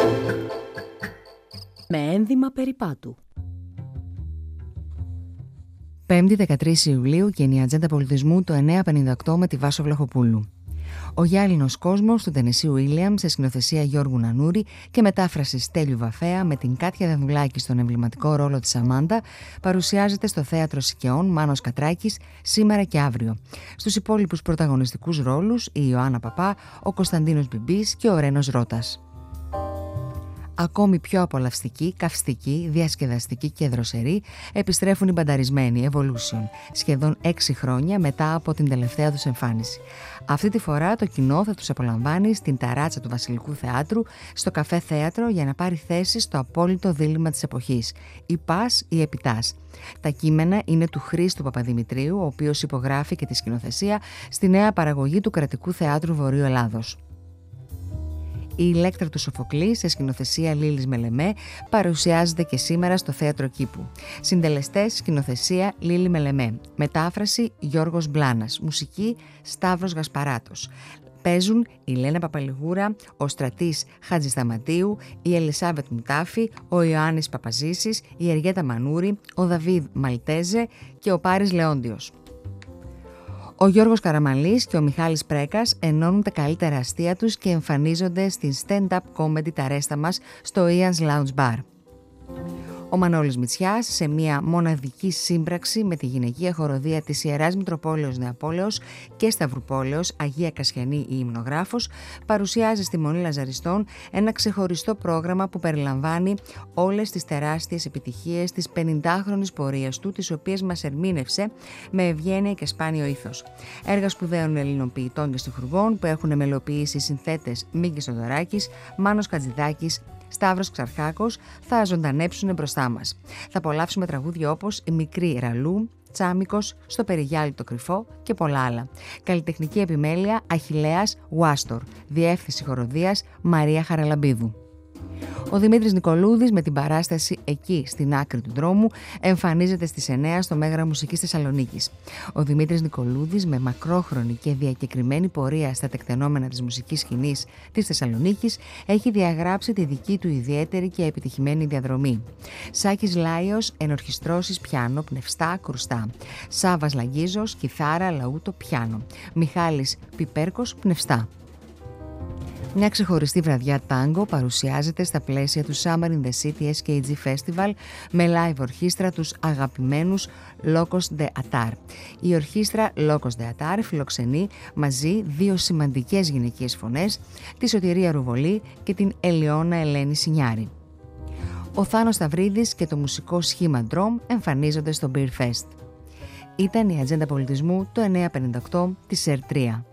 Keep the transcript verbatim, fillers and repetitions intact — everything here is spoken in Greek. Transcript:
Με ένδυμα περιπάτου. Πέμπτη δεκατρείς Ιουλίου και είναι η Ατζέντα Πολιτισμού το εννιακόσια πενήντα οκτώ με τη Βάσο Βλαχοπούλου. Ο γυάλινος κόσμος του Τενεσί Ουίλιαμ σε σκηνοθεσία Γιώργου Νανούρη και μετάφραση Στέλιου Βαφέα με την Κάτια Δανδουλάκη στον εμβληματικό ρόλο της Αμάντα παρουσιάζεται στο Θέατρο Σικαιών Μάνος Κατράκης σήμερα και αύριο. Στους υπόλοιπους πρωταγωνιστικούς ρόλους η Ιωάννα Παπά, ο Κωνσταντίνος Μπιμπής και ο Ρένος Ρώτας. Ακόμη πιο απολαυστική, καυστική, διασκεδαστική και δροσερή επιστρέφουν οι μπανταρισμένοι Evolution, σχεδόν έξι χρόνια μετά από την τελευταία τους εμφάνιση. Αυτή τη φορά το κοινό θα τους απολαμβάνει στην ταράτσα του Βασιλικού Θεάτρου, στο Καφέ Θέατρο, για να πάρει θέση στο απόλυτο δίλημμα της εποχής, η πας ή επιτάς. Τα κείμενα είναι του Χρήστου Παπαδημητρίου, ο οποίος υπογράφει και τη σκηνοθεσία στη νέα παραγωγή του Κρατικού Θεάτρου Βορείου Ελλάδος. Η Ηλέκτρα του Σοφοκλή, σε σκηνοθεσία Λίλης Μελεμέ, παρουσιάζεται και σήμερα στο Θέατρο Κήπου. Συντελεστές, σκηνοθεσία Λίλη Μελεμέ. Μετάφραση Γιώργος Μπλάνας. Μουσική Σταύρος Γασπαράτος. Παίζουν η Λένα Παπαλιγούρα, ο Στρατής Χατζησταματίου, η Ελισάβετ Μουτάφη, ο Ιωάννης Παπαζήσης, η Εριέτα Μανούρη, ο Δαβίδ Μαλτέζε και ο Πάρης Λεόντιος. Ο Γιώργος Καραμανλής και ο Μιχάλης Πρέκας ενώνουν τα καλύτερα αστεία τους και εμφανίζονται στην stand-up comedy «Τα ρέστα μας» στο Ian's Lounge Bar. Ο Μανώλης Μητσιάς, σε μια μοναδική σύμπραξη με τη γυναικεία χοροδία της Ιεράς Μητροπόλεως Νεαπόλεως και Σταυρουπόλεως Αγία Κασιανή η Υμνογράφος, παρουσιάζει στη Μονή Λαζαριστών ένα ξεχωριστό πρόγραμμα που περιλαμβάνει όλες τις τεράστιες επιτυχίες της πενηντάχρονης πορείας του, τις οποίες μας ερμήνευσε με ευγένεια και σπάνιο ήθος. Έργα σπουδαίων Ελλήνων ποιητών και στιχουργών που έχουν μελοποιήσει οι συνθέτες Μίκης Θοδωράκης, Μάνος Κατζηδάκης, Σταύρος Ξαρχάκος θα ζωντανέψουν μπροστά μας. Θα απολαύσουμε τραγούδια όπως «Η μικρή Ραλού», «Τσάμικος», «Στο περιγιάλι το κρυφό» και πολλά άλλα. Καλλιτεχνική επιμέλεια Αχιλλέας Ουάστορ. Διεύθυνση χοροδίας Μαρία Χαραλαμπίδου. Ο Δημήτρης Νικολούδης με την παράσταση «Εκεί στην άκρη του δρόμου» εμφανίζεται στις εννιά στο Μέγαρο Μουσικής Θεσσαλονίκης. Ο Δημήτρης Νικολούδης, με μακρόχρονη και διακεκριμένη πορεία στα τεκτενόμενα της μουσικής σκηνής της Θεσσαλονίκης, έχει διαγράψει τη δική του ιδιαίτερη και επιτυχημένη διαδρομή. Σάκης Λάιος, ενορχιστρώσεις πιάνο, πνευστά, κρουστά. Σάβας Λαγίζος, κιθάρα, λαούτο, πιάνο. Μιχάλης Πιπέρκος, πνευστά. Μια ξεχωριστή βραδιά τάγκο παρουσιάζεται στα πλαίσια του Summer in the City ες κέι τζι Festival με live ορχήστρα τους αγαπημένους Locos de Atar. Η ορχήστρα Locos de Atar φιλοξενεί μαζί δύο σημαντικές γυναικείες φωνές, τη Σωτηρία Ρουβολή και την Ελαιώνα Ελένη Σινιάρη. Ο Θάνος Σταυρίδης και το μουσικό σχήμα Drum εμφανίζονται στο Beer Fest. Ήταν η Ατζέντα Πολιτισμού το εννιακόσια πενήντα οκτώ της ΕΡ τρία.